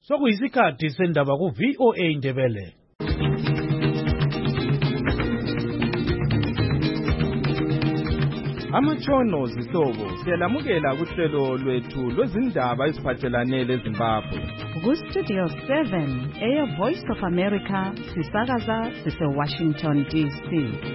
Sokuyisikhathi sendaba ku VOA Indebele. Amatshono zihlobo siyalamukela kuhlelo lwethu lwezindaba eziphathelane leZimbabwe. Ku-Studio 7 Air Voice of America sisakaza sise-Washington DC.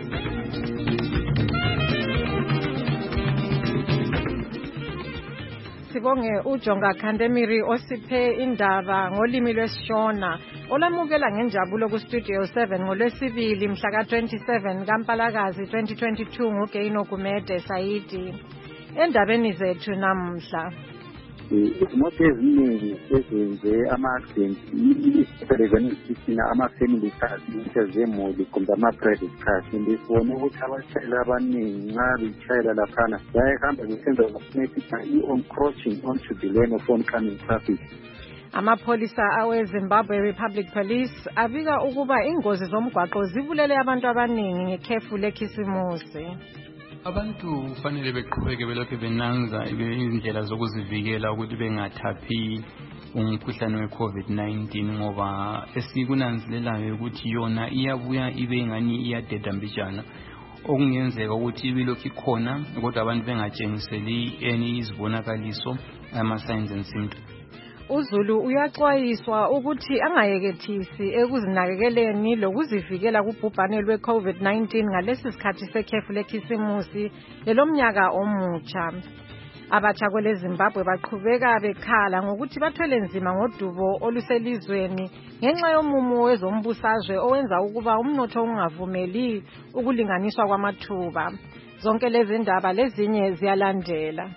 Sibonge uJonga Khandemiri osiphe indaba ngolimi lwesiShona olamukela ngenjabulo ku-Studio 7 ngolwesibili mhla ka-27 kaMpalakazi 2022 nguGeino Gumede Saidi. Endabeni zethu namhla izimoto eziningi ezenze ama-accident irevenue ama-family cars zemuli kumbe ama-private cars sibone ukuthi abashayeli abaningi nxa betshayela laphana bayahamba besenza i-on-crossing onto the lane of oncoming traffic. Amapholisa aweZimbabwe Republic Police abika ukuba ingozi zomgwaqo zibulele abantu abaningi ngekhefu lekhisimusi. Abantu kufanele beqhubeke belokhu benanza izindlela zokuzivikela ukuthi bengathaphi umkhuhlane we-COVID-19 ngoba esikunanzelelayo ukuthi yona iyabuya ibe ngani iyadedambijana okungenzeka ukuthi ibilokhu ikhona kodwa abantu bengatshengiseli izibonakaliso ama-signs and symptoms. uZulu uyaxwayiswa ukuthi angayekethisi ekuzinakekeleni lokuzivikela kubhubhane lwe-COVID-19 ngalesi sikhathi sekhefu lekhisimusi lelomnyaka omutsha. Abatsha kweleZimbabwe baqhubeka bekhala ngokuthi bathwele nzima ngodubo oluselizweni ngenxa yomumo wezombusazwe owenza ukuba umnotho ungavumeli ukulinganiswa kwamathuba. Zonke lezi ndaba lezinye ziyalandela.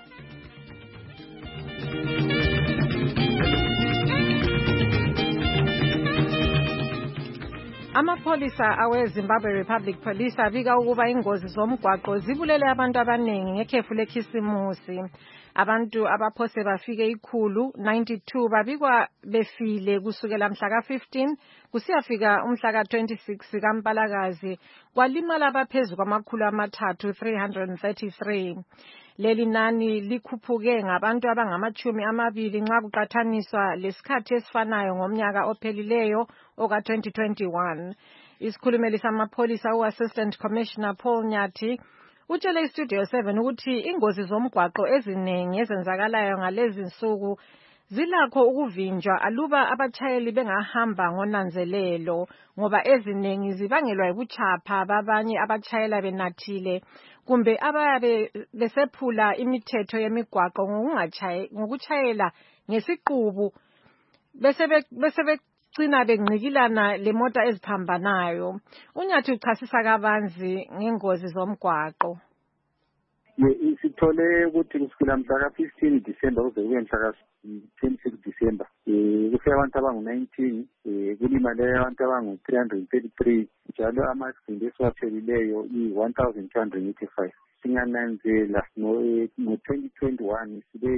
Amapholisa aweZimbabwe Republic Police abika ukuba ingozi zomgwaqo zibulele abantu abaningi ngekhefu lekhisimusi. Abantu abaphose bafike 192 babikwa befile kusukela mhla ka-15 kusiyafika umhla ka-26 kaMpalakazi kwalimala abaphezulu kwamakhulu amathathu 333. Leli nani likhuphuke ngabantu abangama-20 nxa kuqathaniswa lesikhathi esifanayo ngomnyaka ophelileyo oka-2021. Isikhulumeli samapholisa u-Assistant Commissioner Paul Nyathi utshele iStudio 7 ukuthi ingozi zomgwaqo eziningi ezenzakalayo ngalezi nsuku zilakho ukuvinjwa aluba abachayeli bengahamba ngonanzelelo ngoba eziningi zibangelwa yibuchapha babanye abachayela benathile kumbe abayabe besephula imithetho yemigwaqo ngokuchayela ngesiqubu bese begcina bengcikilana lemota eziphambanayo. Unyathi uchasisa kabanzi ngengozi zomgwaqo. Sithole ukuthi kusukela mhla ka-15 December kuze kube mhla ka-26 December kufika abantu abangu-19 kulimale abantu abangu-333 njalo ama-accident esiwaphelileyo i-1285. Singananzela ngo-2021 sibe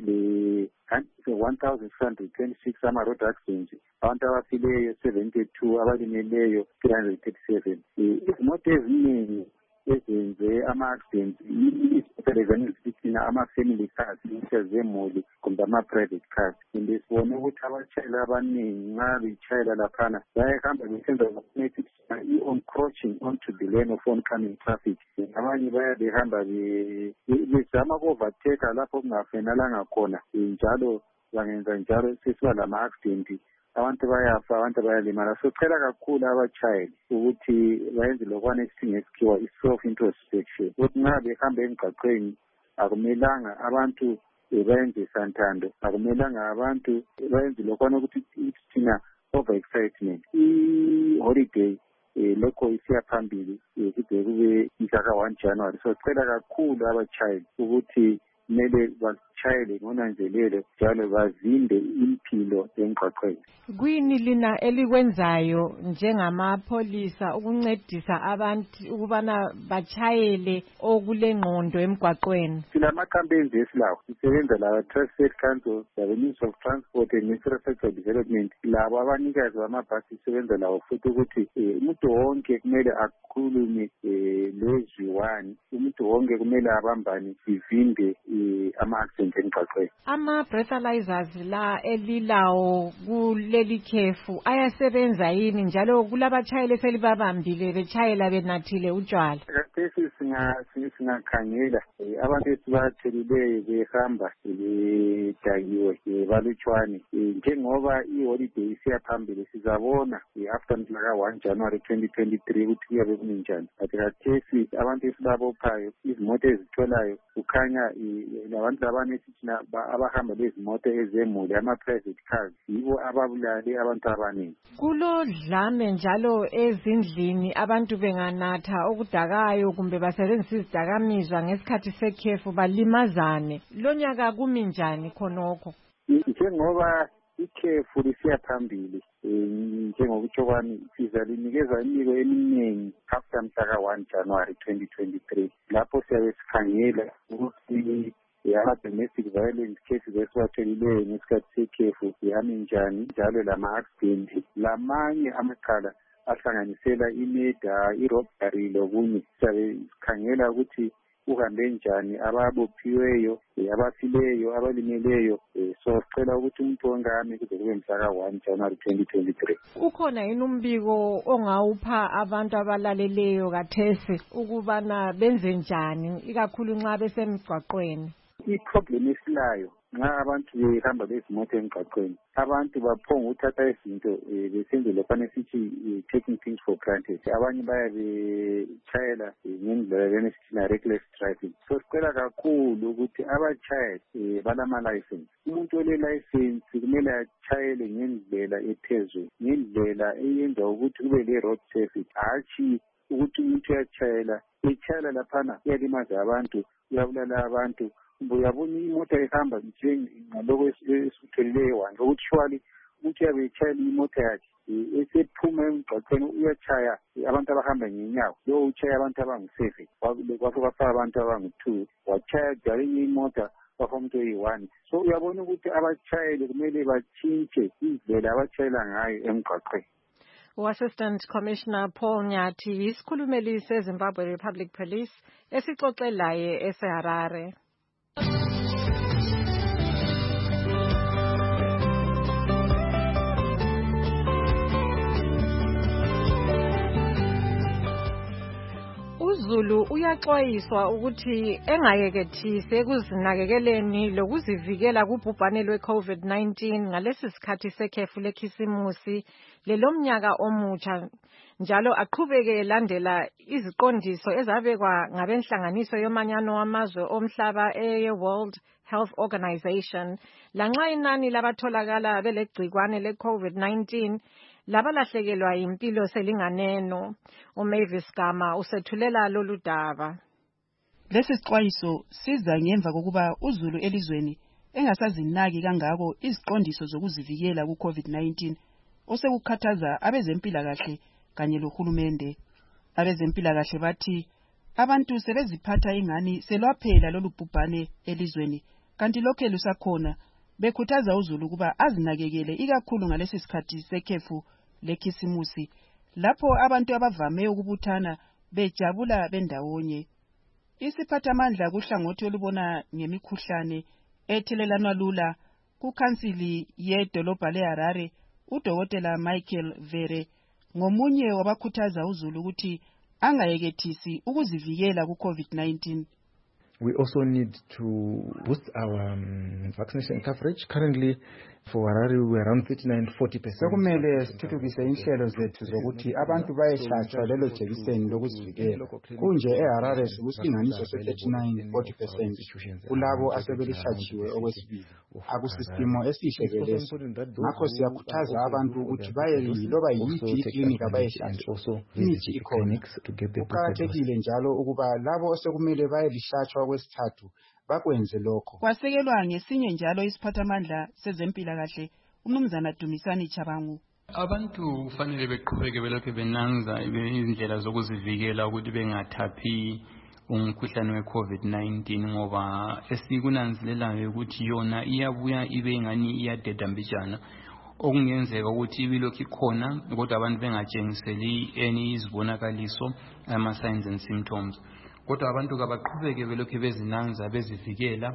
le-1626 ama-road accidents, abantu abafileyo 72, abalimeleyo 337. Izimoto eziningi ezenze ama-accidents ama-family cars zemuli kumbe ama-private cars. Sibone ukuthi abashayeli abaningi nxa betshayela laphana bayahamba besenza i-on-crossing onto the lane of oncoming traffic. Abanye behamba bezama uku-overtake lapho kungafanelanga khona njalo bangenza njalo sesiba lama-accident. Abantu bayafa, abantu bayalimala. Socela kakhulu abachayeli ukuthi bayenze lokwane esingesikhiwa i-self-introspection. Ukuthi nxa behamba emgwaqweni akumelanga abantu bayenze santando, akumelanga abantu bayenze lokwane ukuthi thina over-excitement. I-holiday lokho isiya phambili kude kube mhla ka-1 January. Socela kakhulu abachayeli ukuthi kumele bashayele ngonanzelelo njalo bazinde impilo emgwaqweni. Kwini lina elikwenzayo njengamapholisa ukuncedisa abantu ukubana bachayele okulengqondo emgwaqweni? Silama-campaigns esilawo. Sisebenza lawa Traffic Council, the Ministry of Transport and Infrastructure Development. Labo abanikazi bamabhasi sisebenza lawo futhi ukuthi umuntu wonke kumele akhulume lezwi one. Umuntu wonke kumele abambane sivimbe ama-accident licence emgwaqweni. Ama-breathalyzers la elilawo kuleli khefu ayasebenza yini njalo kulabatshayeli eselibabambile betshayela benathile utshwala? Khathesi singakhangela abantu esibathelileyo behamba bedakiwe balutshwane. Njengoba iholiday isiyaphambili sizabona after mhlaka 1 January 2023 ukuthi kuyabe kuninjani. Khathesi abantu esibabophayo izimoto ezitholayo kukhanya labantu labane sithina abahamba lezimoto ezemuli ama-private cars yibo ababulale abantu abaningi. Kulodlame njalo ezindlini abantu benganatha okudakayo kumbe basebenzisa izidakamizwa ngesikhathi sekhefu balimazane. Lonyaka kumi njani khonokho? Njengoba ikhefu lisiya phambili njengokutsho kwami sizalinikeza imiko eminingi after mhlaka 1 January 2023 lapho siyabe sikhangela ukuthi ama-domestic violence cases esiwatholileyo ngesikhathi sekhefu yami njani njalo lama-accident lamanye amacala ahlanganisela imeda, irobbery lokunye. Siyabe sikhangela ukuthi uhambe njani ababophiweyo, abafileyo, abalimeleyo. So sicela ukuthi umuntu ongami kuze kube mhlaka 1 January 2023. Ukhona yini umbiko ongawupha abantu abalaleleyo kathesi ukubana benze njani ikakhulu nxa besemgwaqweni? I-problem esilayo nxa abantu behamba lezimoto emgwaqweni, abantu baphonga ukuthatha izinto besenze lokhana sithi taking things for granted. Abanye bayabetshayela ngendlela lena esithina reckless driving. So sicela kakhulu ukuthi abatshayeli balama-license. Umuntu ole-license kumele atshayele ngendlela ephezulu, ngendlela eyenza ukuthi kube le-road safety. Hatshi ukuthi umuntu uyatshayela, etshayela laphana uyalimaza abantu, uyabulala abantu. Uyabona imoto ehamba njengaloko esitholileyo wanje ukuthi shwali umuntu uyabe etshayela imoto yakhe esephuma emgwaqweni uyatshaya abantu abahamba ngenyawo. Lo utshaya abantu abangu-7 kwase kwafaka abantu abangu-2 watshaya jalinye imota kwafa umuntu oyi-1. So uyabona ukuthi abatshayeli kumele batshintshe indlela abatshayela ngayo emgwaqweni. U-Assistant Commissioner Paul Nyathi yisikhulumeli seZimbabwe Republic Police esixoxelaye eseHarare. UZulu uyaxwayiswa ukuthi engayekethise ekuzinakekeleni lokuzivikela kubhubhane lwe-COVID-19 ngalesi sikhathi sekhefu lekhisimusi lelomnyaka omutsha, njalo aqhubeke elandela iziqondiso ezabekwa ngabenhlanganiso yomanyano wamazwe omhlaba eye-World Health Organization. Lanxa inani labatholakala belegcikwane le-COVID-19 labalahlekelwa impilo selinganeno. uMavis Gama usethulela lolu daba. Lesi sixwayiso siza ngemva kokuba uZulu elizweni engasazinaki kangako iziqondiso zokuzivikela ku-COVID-19 osekukhathaza abezempilakahle kanye lohulumende. Abezempilakahle bathi abantu sebeziphatha ingani selwaphela lolu bhubhane elizweni, kanti lokho lusakhona. Bekhuthaza uZulu kuba azinakekele ikakhulu ngalesi sikhathi sekhefu lekhisimusi lapho abantu abavame ukubuthana bejabula bendawonye. Isiphathamandla kuhlangothi olubona ngemikhuhlane ethelelanwa lula kukhansili yedolobha leHarare, uDokotela Michael Vere ngomunye wabakhuthaza uZulu ukuthi angayekethisi ukuzivikela ku-COVID-19. We also need to boost our vaccination coverage. Currently, for Harare, we are around 39-40%. Sekumele sithuthukise inhlelo zethu zokuthi abantu bayehlatshwa lelo jekiseni lokuzivikela. Kunje eHarare sikusilinganiso se-39-40% kulabo asebelihlatshiwe okwesibili. Akusisimo esihle leso. Ngakho siyakhuthaza abantu ukuthi baye yiloba yiphi iklinika bayehlatshwa. Imithi ikhona. Kuqakathekile njalo ukuba labo osekumele bayelihlatshwa kwesithathu bakwenze lokho. Kwasekelwa ngesinye njalo isiphathamandla sezempilakahle uMnumzana Dumisani Chabangu. Abantu kufanele beqhubeke belokhu benanza izindlela zokuzivikela ukuthi bengathaphi umkhuhlane we-COVID-19 ngoba esikunanzelelayo ukuthi yona iyabuya ibe ngani iyadedambijana, okungenzeka ukuthi ibilokhu ikhona kodwa abantu bengatshengiseli izibonakaliso ama-signs and symptoms. Kodwa abantu kabaqhubeke belokhu bezinanza bezivikela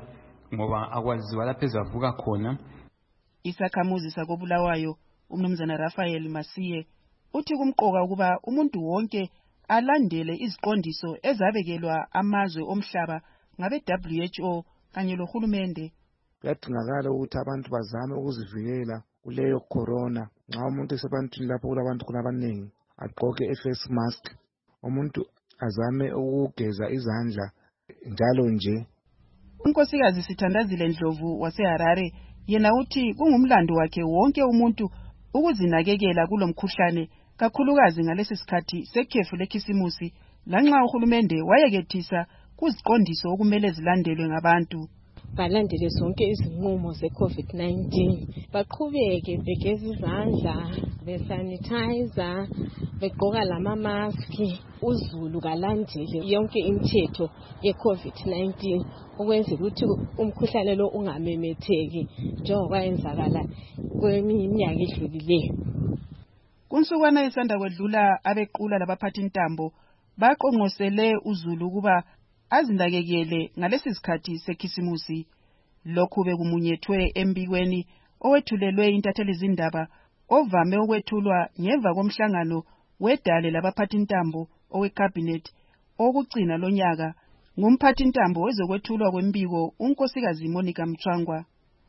ngoba akwaziwa lapho ezavuka khona. Isakhamuzi sakobulawayo umnumzana Raphael Masiye uthi kumqoka ukuba umuntu wonke alandele iziqondiso ezabekelwa amazwe omhlaba ngabe WHO kanye lohulumende. Kuyadingakala ukuthi abantu bazame ukuzivikela kuleyo corona. Nxa umuntu esebantwini lapho kulabantu kunabanengi agqoke i-face mask, umuntu azame ukugeza izandla njalo nje. Unkosikazi Sithandazile Ndlovu waseHarare yena uthi kungumlando wakhe wonke umuntu ukuzinakekela kulomkhuhlane, kakhulukazi ngalesi sikhathi sekhefu lekhisimusi, lanxa uhulumende wayekethisa kuziqondiso okumele zilandelwe ngabantu. Balandele zonke izinqumo ze-COVID-19, baqhubeke begeza izandla, besanitizer, begqoka lama-maski. UZulu kalandele yonke imithetho ye-COVID-19 ukwenzela ukuthi umkhuhlane lo ungamemetheki njengoba yenzakala kweminye iminyaka edlulileyo. Kunsukwana esanda kwedlula abequla labaphathi intambo baqonqosele uZulu ukuba azinakekele ngalesi sikhathi sekhisimusi. Lokhu bekumunyethwe embikweni owethulelwe intatheli zindaba ovame ukwethulwa ngemva komhlangano wedale labaphathi intambo owecabinet okugcina lonyaka ngumphathi intambo wezokwethulwa kwembiko unkosikazi Monica Mchwangwa.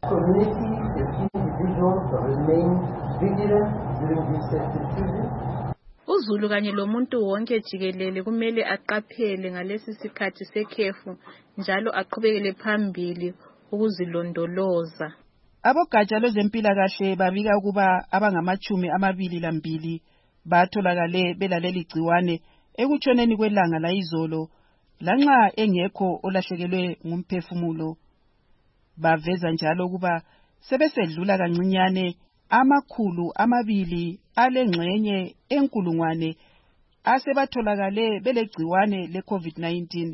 UZulu kanye lomuntu wonke jikelele kumele aqaphele ngalesi sikhathi sekhefu njalo aqhubekele phambili ukuzilondoloza. Abogatsha lwezempilakahle babika ukuba abangama-22 batholakale belaleli gciwane ekutshoneni kwelanga layizolo, lanxa engekho olahlekelwe ngumphefumulo. Baveza njalo ukuba sebesedlula kancinyane 200 alengxenye enkulungwane asebatholakale belegciwane le-COVID-19,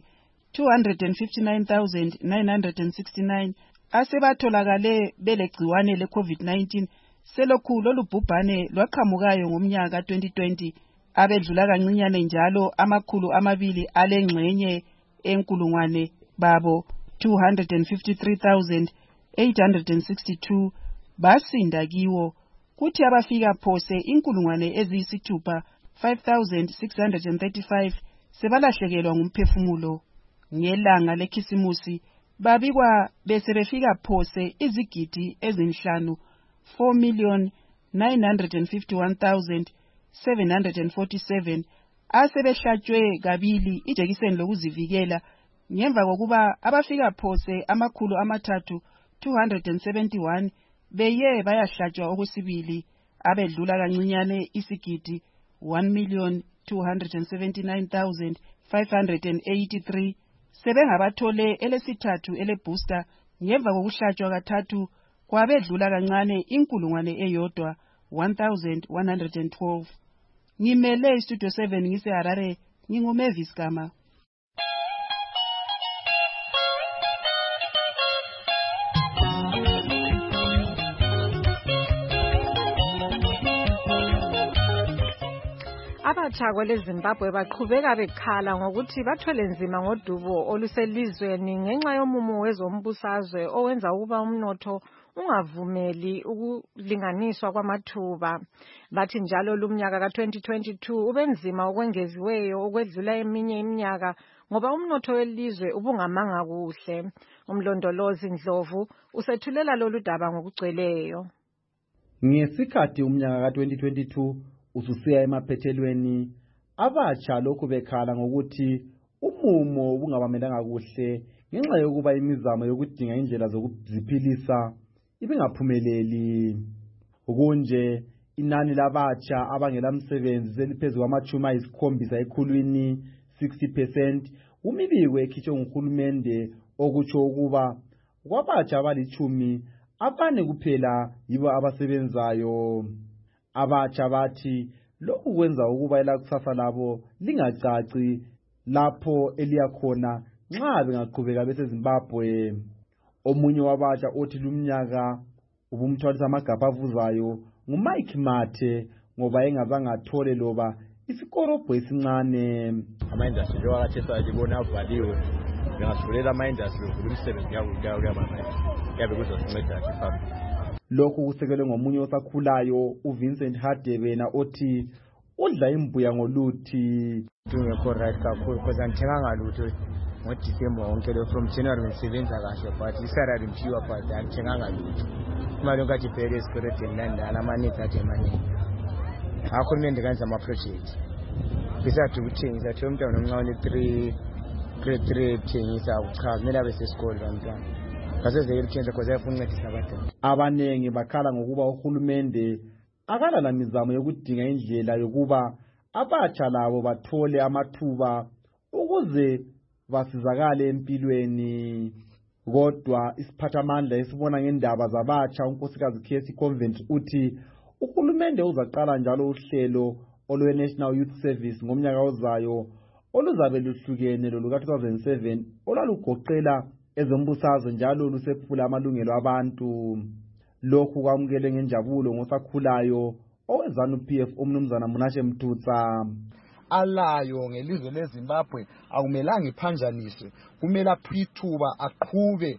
259,969 asebatholakale belegciwane le-COVID-19 selokhu lolubhubhane lwaqhamukayo ngomnyaka 2020, abedlula kancinyane njalo 200 alengxenye enkulungwane babo 253,862 basinda kiwo, kuthi abafika phose 6,000 5,635 sebalahlekelwa ngumphefumulo. Ngelanga lekhisimusi babikwa besebefika phose izigidi ezinhlanu 4,951,747 asebehlatshwe kabili ijekiseni lokuzivikela, ngemva kokuba abafika phose 371 beye bayahlatshwa okwesibili, abedlula kancinyane isigidi 1,279,583 sebengabathole elesithathu elebooster ngemva kokuhlatshwa kathathu kwabedlula kancane 1,112. Ngimele istudio 7 ngiseHarare, nginguMavis Gama. Abatsha kweleZimbabwe baqhubeka bekhala ngokuthi bathwele nzima ngodubo oluselizweni ngenxa yomumo wezombusazwe owenza ukuba umnotho ungavumeli ukulinganiswa kwamathuba. Bathi njalo lumnyaka ka-2022 ubenzima okwengeziweyo okwedlula eminye iminyaka ngoba umnotho welizwe ubungamanga kuhle. Umlondolozi Ndlovu usethulela lolu daba ngokugcweleyo. Ngesikhathi umnyaka ka-2022 ususiya emaphethelweni, abatsha lokhu bekhala ngokuthi umumo ubungabamelanga kuhle ngenxa yokuba imizamo yokudinga indlela zokuziphilisa ibingaphumeleli. Kunje inani labatsha abangelamsebenzi seliphezulu kwama-70 ekhulwini 60%, umibiko ekhitshwe nguhulumende okutsho ukuba kwabatsha abali-10 4 kuphela yibo abasebenzayo. Abatsha bathi lokhu kwenza ukuba elakusasa labo lingacaci lapho eliyakhona nxa bengaqhubeka beseZimbabwe. Omunye wabatsha othi lumnyaka ubumthwalisa amagabha avuzayo nguMike Mathe ngoba engazange athole loba isikorobho esincane. Ama-industry njengoba khathesi libona avaliwe, bengasivulela ama-industry bevula imisebenzi kuyabe kuzosinceda kahle phambili. Lokhu kusekelwe ngomunye osakhulayo uVincent Hadebena othi udla imbuya ngoluthi. Kungekho right kakhulu because andithenganga lutho ngoDisemba wonke lo, from January ngisebenza kahle but isalary ngiphiwa but andithenganga lutho. Imali yonke athi ibheke esikoloteni landala amaninzi athi emaningi. Akho kumele ndenza ama-project besithi ukuthengisa thi umntwana omncane 3 kuthengisa cha kumele abe sesikole bantwana kaseze yelithenza because ayafuna uncedisa abadala. Abanengi bakhala ngokuba uhulumende akalala mizamo yokudinga indlela yokuba abatsha labo bathole amathuba ukuze basizakale empilweni. Kodwa isiphathamandla esibona ngendaba zabatsha unkosikazi Casey Convent uthi uhulumende uzaqala njalo uhlelo olwe-National Youth Service ngomnyaka ozayo oluzabe luhlukene loluka-2007 olalugoqela ezombusazwe njalo lusephula amalungelo abantu. Lokhu kwamukele ngenjabulo ngosakhulayo owezanu-PF umnumzana Munashe Mthutsa. Alayo ngelizwe leZimbabwe akumelanga iphanjaniswe, kumele aphithuba aqhube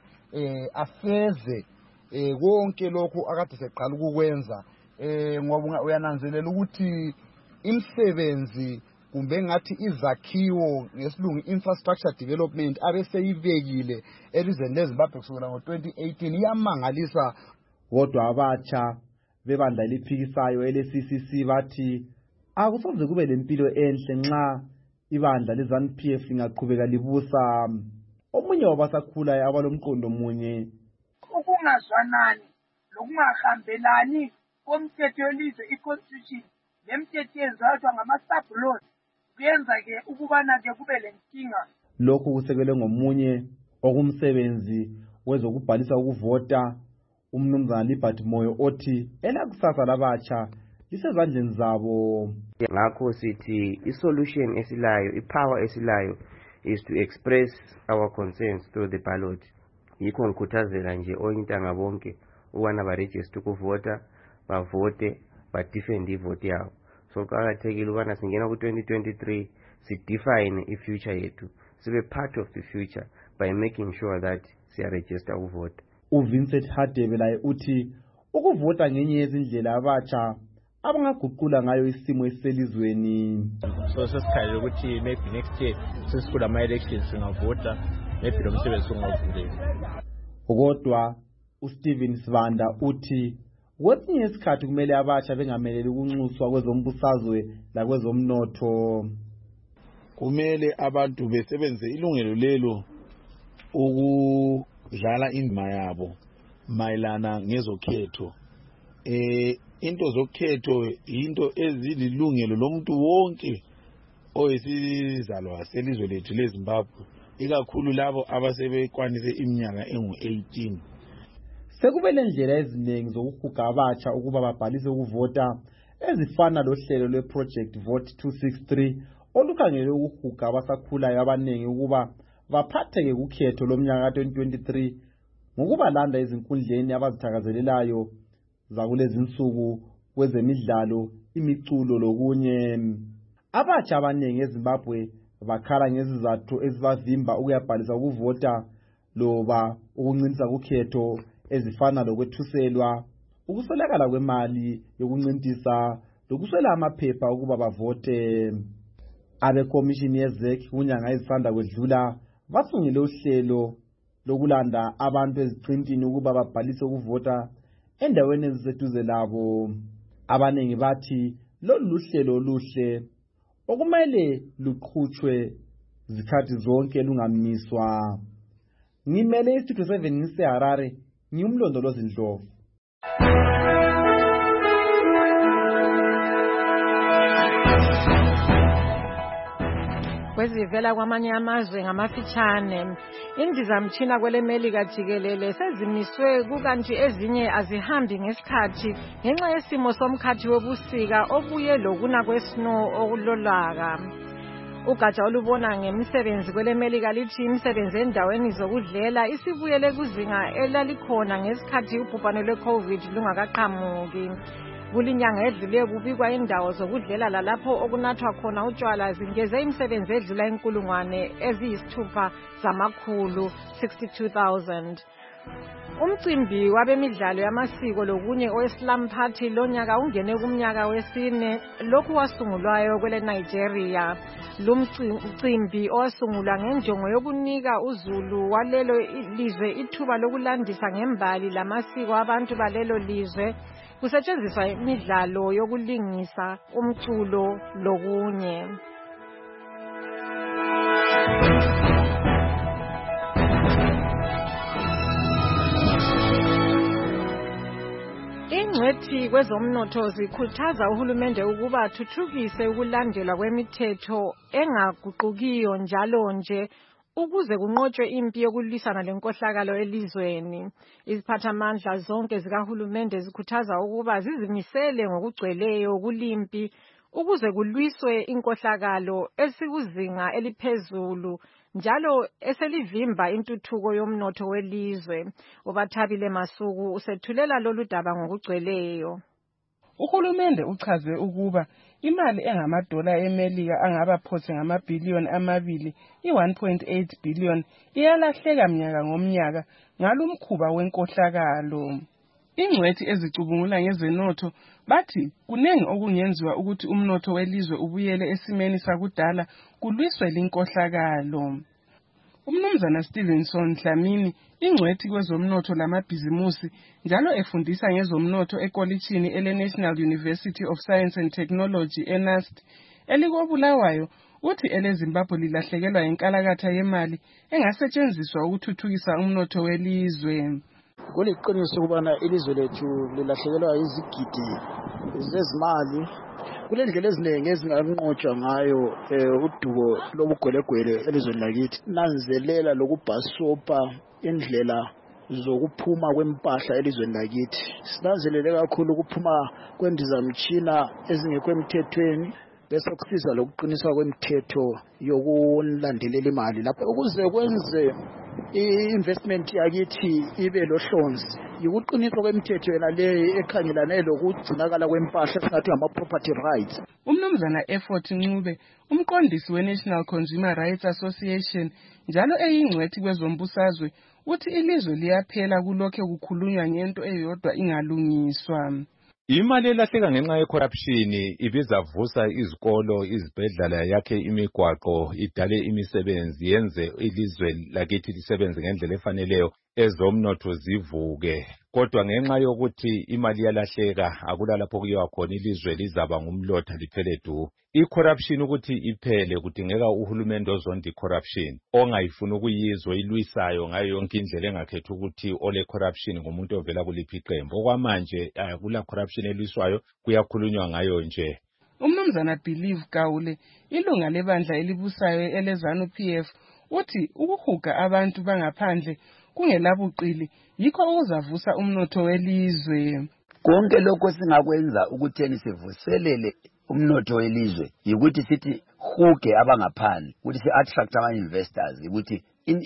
afeze konke lokhu akade seqala ukukwenza ngoba uyananzelela ukuthi imisebenzi kumbe ngathi izakhiwo ngesilungu infrastructure development abeseyibekile elizweni leZimbabwe kusukela ngo-2018 iyamangalisa. Kodwa abatsha bebandla eliphikisayo ele-CCC bathi akusoze kube lempilo enhle nxa ibandla leZANU-PF lingaqhubeka libusa. Omunye wabasakhulayo abalomqondo munye ukungazwanani lokungahambelani komthetho welizwe i-constitution lemithetho eyenziwa ngama-sub-laws kuyenza-ke ukubana-ke kube lenkinga. Lokhu kusekelwe ngomunye okumsebenzi wezokubhalisa ukuvota umnumzana Libert Moyo othi elakusasa labatsha lisezandleni zabo. Ngakho sithi isolution esilayo, ipower esilayo is to express our concerns through the ballot. Yikho ngikhuthazela nje oyintanga bonke ukubana baregister ukuvota, bavote, badefend ivote yabo. So kuqakathekile ukubana singena ku-2023 sidefine i-future yethu, sibe part of the future by making sure that siyaregister ukuvota. uVincent Hadebela uthi ukuvota ngenye yezindlela abatsha abangaguqula ngayo isimo eselizweni. So sesikhalela ukuthi maybe next year sesikula ama-elections singavota, maybe lo msebenzi ungavuleki. Kodwa uSteven Sibanda uthi kwesinye isikhathi kumele abatsha bengameleli ukunxuswa kwezombusazwe lakwezomnotho. Kumele abantu besebenze ilungelo lelo ukudlala indima yabo mayelana ngezokhetho. Into zokhetho into ezililungelo lomuntu wonke oyisizalwa selizwe lethu leZimbabwe, ikakhulu labo abasebekwanise iminyaka engu-18. Sekubele ndlela eziningi zokuhuga abatsha ukuba babhalise ukuvota ezifana lohlelo lweproject Vote 263 olukhangele ukuhuga abasakhulayo abaningi ukuba baphatheke kukhetho lomnyaka 2023 ngokubalanda ezinkundleni abazithakazelelayo zakulezi insuku kwezemidlalo, imiculo lokunye. Abatsha abaningi eZimbabwe bakhala ngezizathu ezibavimba ukuyabhalisa ukuvota loba ukuncintisana kukhetho ezifana lokwethuselwa, ukuswelakala kwemali yokuncintisa lokuswela amaphepha ukuba bavote. Abekomishini yeZEC kunyanga ezisanda kwedlula basungile uhlelo lokulanda abantu eziqintini ukuba babhalise ukuvota endaweni eziseduze labo. Abaningi bathi lolu luhlelo oluhle okumele luqhutshwe zikhathi zonke lungamiswa. Ngimele iStudio 7 ngiseHarare, ngiyumlondolozi Ndlovu. Kwezivela kwamanye amazwe ngamafitshane, indizamtshina kwele Melika jikelele sezimiswe kukanti ezinye azihambi ngesikhathi ngenxa yesimo somkhathi wobusika obuye lokuna kwesnow okulolaka. Ugatsha olubona ngemisebenzi kwele Melika lithi imisebenzi endaweni zokudlela isibuyele kuzinga elalikhona ngesikhathi ubhubhane lwe-COVID lungakaqhamuki. Kulinyanga edluleyo kubikwa indawo zokudlela lalapho okunathwa khona utshwala zingeze imisebenzi edlula 6,62000. Umcimbi wabemidlalo yamasiko lokunye oweSlam Party lonyaka ungene kumnyaka wesine lokhu wasungulwayo kwele Nigeria. Lumcimbi owasungulwa ngenjongo yokunika uzulu walelo lizwe ithuba lokulandisa ngembali lamasiko abantu balelo lizwe kusetshenziswa imidlalo yokulingisa, umculo lokunye. Ingcwethi kwezomnotho zikhuthaza uhulumende ukuba athuthukise ukulandelwa kwemithetho engaguqukiyo njalo nje ukuze kunqotshwe impi yokulwisana lenkohlakalo elizweni. Iziphathamandla zonke zikahulumende zikhuthaza ukuba zizimisele ngokugcweleyo kulimpi ukuze kulwiswe inkohlakalo esikuzinga eliphezulu njalo eselivimba intuthuko yomnotho welizwe. Ubathabile Masuku usethulela lolu daba ngokugcweleyo. Uhulumende uchaze ukuba imali engamadola eMelika angaba phose ngamabhiliyoni amabili, i-1.8 billion, iyalahleka mnyaka ngomnyaka ngalumkhuba wenkohlakalo. Ingcwethi ezicubungula ngezenotho bathi kunengi okungenziwa ukuthi umnotho welizwe ubuyele esimeni sakudala kulwiswe linkohlakalo. Umnumzana Stevenson Dlamini, ingcwethi kwezomnotho lamabhizimusi, njalo efundisa ngezomnotho ekolitshini ele-National University of Science and Technology eNUST elikobulawayo, uthi eleZimbabwe lilahlekelwa inkalakatha yemali engasetshenziswa ukuthuthukisa umnotho welizwe. Kuliqiniso ukubana ilizwe lethu lilahlekelwa izigidi zezimali kulendlela eziningi ezinganqotshwa ngayo udubo lobugwelegwele elizweni lakithi. Nanzelela lokubhasopa indlela zokuphuma kwempahla elizweni lakithi. Sinanzelele kakhulu ukuphuma kwendizamtshina ezingekho emthethweni bese kusiza lokuqiniswa kwemithetho yokulandelela imali lapho ukuze kwenze i-investment yakithi ibe lohlonzi yikuqiniswa kwemithetho yena le ekhangelane lokugcinakala kwempahla esingathi ama-property rights. Umnumzana Effort Ncube, umqondisi we-National Consumer Rights Association njalo eyingcwethi kwezombusazwe, uthi ilizwe liyaphela kulokho kukhulunywa ngento eyodwa ingalungiswa. Imali elahleka ngenxa ye-corruption ibizavusa izikolo, izibhedlela, yakhe imigwaqo, idale imisebenzi, yenze ilizwe lakithi lisebenze ngendlela efaneleyo, ezomnotho zivuke. Kodwa ngenxa yokuthi imali yalahleka akulalapho kuyiwa khona, ilizwe lizaba ngumlotha liphele du. I-corruption ukuthi iphele kudingeka uhulumende ozonda i-corruption, ongayifuni ukuyizwa ilwisayo ngayo yonke indlela, engakhethi ukuthi ole corruption ngumuntu ovela kuliphi iqembu. Okwamanje kula corruption elwiswayo kuyakhulunywa ngayo nje. Umnumzana Believe Gawule, ilunga lebandla elibusayo eleZANU-PF, uthi ukuhuga abantu bangaphandle kungelabuqili yikho okuzavusa umnotho welizwe. Konke lokho singakwenza ukutheni sivuselele umnotho welizwe yikuthi sithi huge abangaphandle, ukuthi si-attract ama-investors, ukuthi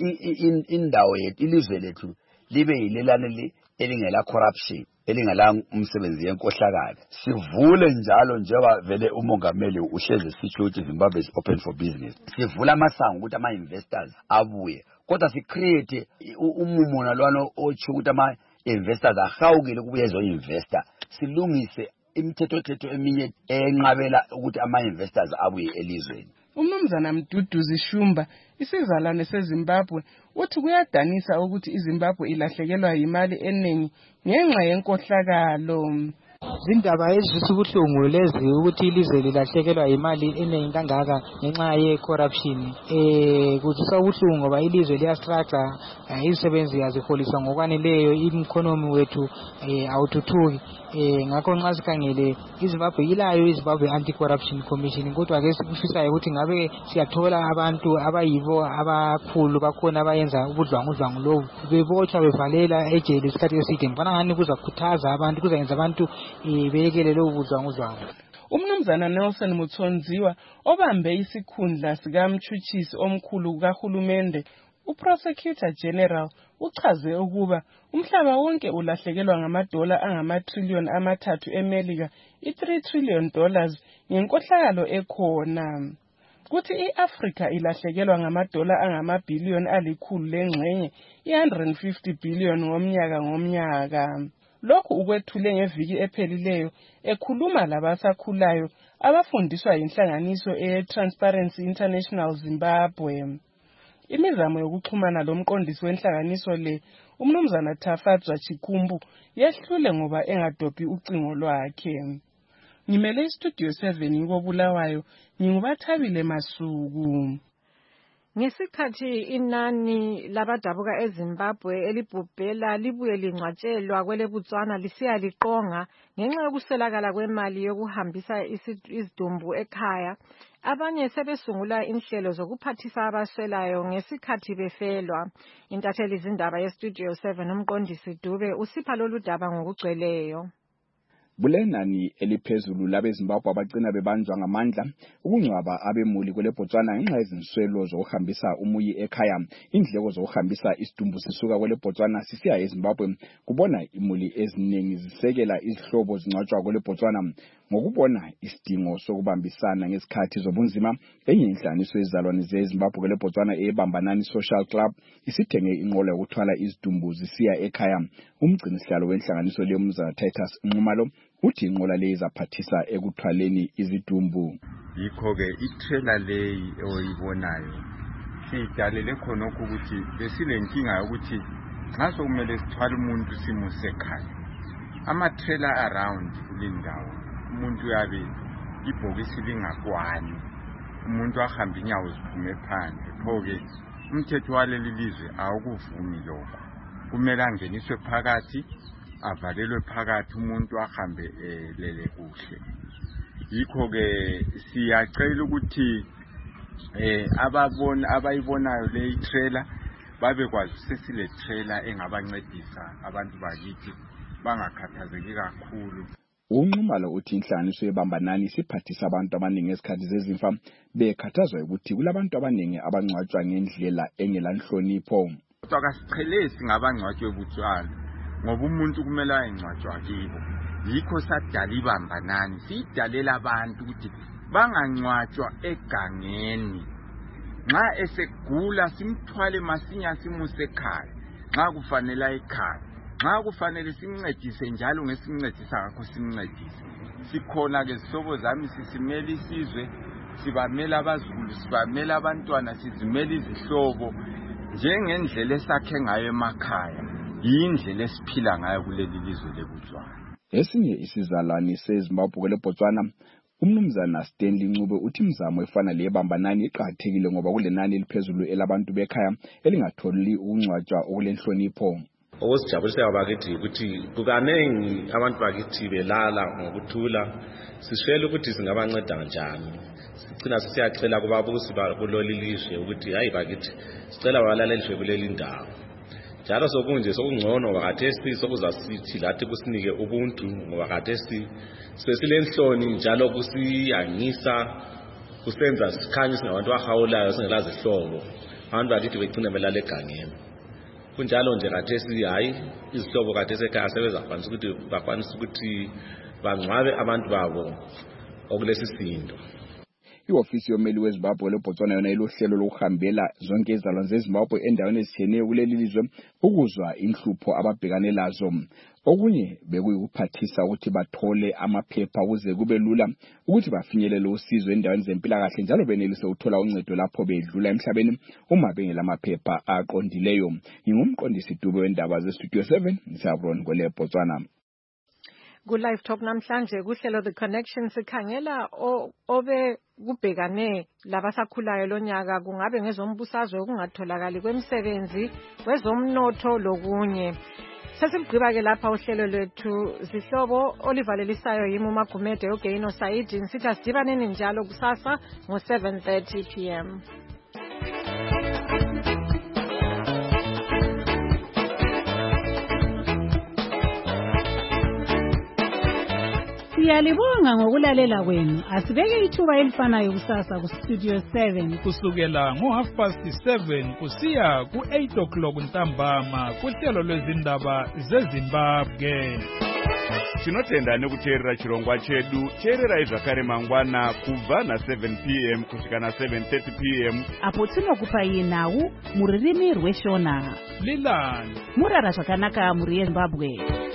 indawo yethu, ilizwe lethu libe yilelane elingela corruption, elingela umsebenzi yenkohlakalo. Sivule njalo njengoba vele umongameli uhleze sitsho ukuthi Zimbabwe is open for business. Sivula amasango ukuthi ama-investors abuye, kodwa si-create umumo nalwana otsho ukuthi ama-investors ahawukile ukubuya ezo-investor. Silungise imithetho eminye enqabela ukuthi ama-investors abuye elizweni. Umnumzana Mduduzi Shumba, isizalwane seZimbabwe, uthi kuyadanisa ukuthi iZimbabwe ilahlekelwa imali eningi ngenxa yenkohlakalo. Zindaba ezizwisa ubuhlungu lezi ukuthi ilizwe lilahlekelwa imali eningi kangaka ngenxa ye-corruption. Kuzwisa ubuhlungu ngoba ilizwe liyastruggle, izisebenzi aziholiswa ngokwaneleyo, i-economy wethu awuthuthuki. Ngakho nxa sikhangele iZimbabwe ilayo iZimbabwe Anti-Corruption Commission, kodwa ke sikufisayo ukuthi ngabe siyathola abantu abayibo abakhulu bakhona abayenza ubudlwangudlwangu lobu, bebotshwa bevalela ejele isikhathi eside. Ngibona ngani kuzakhuthaza abantu, kuzayenza abantu beyekele lobu budlwangudlwangu. Umnumzana Nelson Mutsonziwa, obambe isikhundla sikamtshutshisi omkhulu kahulumende, uProsecutor General uchaze ukuba umhlaba wonke ulahlekelwa ngamadola angama-trillion amathathu eMelika, $3 trillion ngenkohlakalo ekhona. Kuthi iAfrika ilahlekelwa ngamadola angama-billion alikhulu lengxenye, $150 billion ngomnyaka. Lokhu ukwethule ngeviki ephelileyo ekhuluma labasakhulayo abafundiswa yinhlanganiso ye-Transparency International Zimbabwe. Imizamo yokuxhumana lomqondisi wenhlanganiso le, umnumzana Tafadzwa Chikumbu, yehlule ngoba engadobhi ucingo lwakhe. Ngimele iStudio 7 koBulawayo, nginguBathabile Masuku. Ngesikhathi inani labadabuka eZimbabwe elibhubhela libuye lincwatshelwa kweleBotswana lisiya liqonga ngenxa yokuswelakala kwemali yokuhambisa izidumbu ekhaya, abanye sebesungula inhlelo zokuphathisa abaswelayo ngesikhathi befelwa. Intatheli zindaba yeStudio 7 umqondisi Dube usipha lolu daba ngokugcweleyo. Bulenani eliphezulu labeZimbabwe abagcina bebanjwa ngamandla ukungcwaba abemuli kweleBotswana ngenxa yezinswelo zokuhambisa umuyi ekhaya. Indleko zokuhambisa isidumbu sisuka kweleBotswana sisiya eZimbabwe kubona imuli eziningi zisekela izihlobo zingcwatshwa kweleBotswana ngokubona isidingo sokubambisana ngesikhathi zobunzima. Enye inhlanganiso yezizalwane zeZimbabwe kweleBotswana eBambanani Social Club isithenge inqola yokuthwala izidumbu zisiya ekhaya. Umgcinisihlalo wenhlanganiso le Mzana Titus Nxumalo uthi inqola le izaphathisa ekuthwaleni izidumbu. Yikho-ke itrailer leyi oyibonayo siyidalele khonokho ukuthi besilenkinga yokuthi nxa sokumele sithwale umuntu simuse ekhaya, ama-trailer around kulindawo umuntu uyabe ibhokisi lingakwani, umuntu ahambe inyawo ziphume phandle. Pho-ke umthetho waleli lizwe awukuvumi lokho, kumele angeniswe phakathi, avalelwe phakathi, umuntu ahambe lele kuhle. Yikho-ke siyacela ukuthi abayibonayo le trailer babekwazi sesile trailer engabancedisa abantu bakithi bangakhathazeki kakhulu. Unxumalo uthi inhlanganiso yeBambanani siphathisa abantu abaningi esikhathi zezimfa bekhathazwa ukuthi kulabantu abaningi abangcwatshwa ngendlela engelanhlonipho. Kodwa kasichelesi ngabangcwatshwe eBotswana ngoba umuntu kumele ayengcwatshwa kibo. Yikho sadala iBambanani, sidalela abantu ukuthi bangangcwatshwa egangeni. Nxa esegula simthwale masinya simuse ekhaya, nxa kufanele ekhaya, nxa kufanele simncedise njalo ngesimncedisa ngakho simncedise. Sikhona ke zihlobo zami sisimela isizwe, sibamela abazukulu, sibamela abantwana, sizimela izihlobo njengendlela esakhe ngayo emakhaya, yindlela esiphila ngayo kuleli lizwe leBotswana. Esinye isizalwane seZimbabwe kweleBotswana umnumzana Stanley Ncube uthi imizamo efana leyeBambanani iqhathekile ngoba kulenani eliphezulu elabantu bekhaya elingatholi ukungcwatshwa okulenhlonipho. Okusijabulisa bakithi ukuthi kukanengi abantu bakithi belala ngokuthula, sishela ukuthi singabanceda kanjani. Sicina siyacela kubabusi kuleli lizwe ukuthi hayi bakithi sicela balalelishwe kuleli ndawo. Njalo sokunje sokungcono wakathesi sokuzasithi lathi kusinike ubuntu ngoba kathesi sesilenhloni njalo kusiyangisa kusenza sikhanye singabantu bahawulayo singelazi ihlobo. Abantu bakithi begcina belala egangeni. Kunjalo nje kathesi hayi izihlobo kathesi ekhaya sebezakwanisa ukuthi bangcwabe abantu babo okulesi sindo. Iofisi yomeli weZimbabwe leBotswana yona ilohlelo lokuhambela zonke izizalwane zeZimbabwe endaweni ezitshiyeneyo kuleli lizwe ukuzwa inhlupho ababhekane lazo. Okunye bekuyikuphathisa ukuthi bathole amaphepha ukuze kube lula ukuthi bafinyelele usizo endaweni zempilakahle njalo benelise ukuthola uncedo lapho bedlula emhlabeni uma bengela amaphepha aqondileyo. Ngingumqondisi Dube wendaba zeStudio 7 Nsabron kweleBotswana. Ku-Live Talk namhlanje kuhlelo The Connection sikhangela obe kubhekane labasakhulayo lonyaka kungabe ngezombusazwe okungatholakali kwemisebenzi, kwezomnotho lokunye. Sesigqiba-ke lapha uhlelo lwethu zihlobo olivalelisayo yimi uMagumede Ogeyino Saidi. Nsithi asidibaneni njalo kusasa ngo-7:30 p.m. Siyalibonga ngokulalela kwenu. Asibeke ithuba elifanayo kusasa ku Studio 7 kusukela ngo7:30 kusiya ku8 ntambama kuhlelo lwezindaba zeZimbabwe. Tinotenda nekuteerera chirongwa chedu. Teerera zvakare mangwana kubva na7 p.m. kusvika na7:30 p.m. apo tinokupai nhau muririmi rweshona. Lilani Murara zvakanaka muri yeZimbabwe.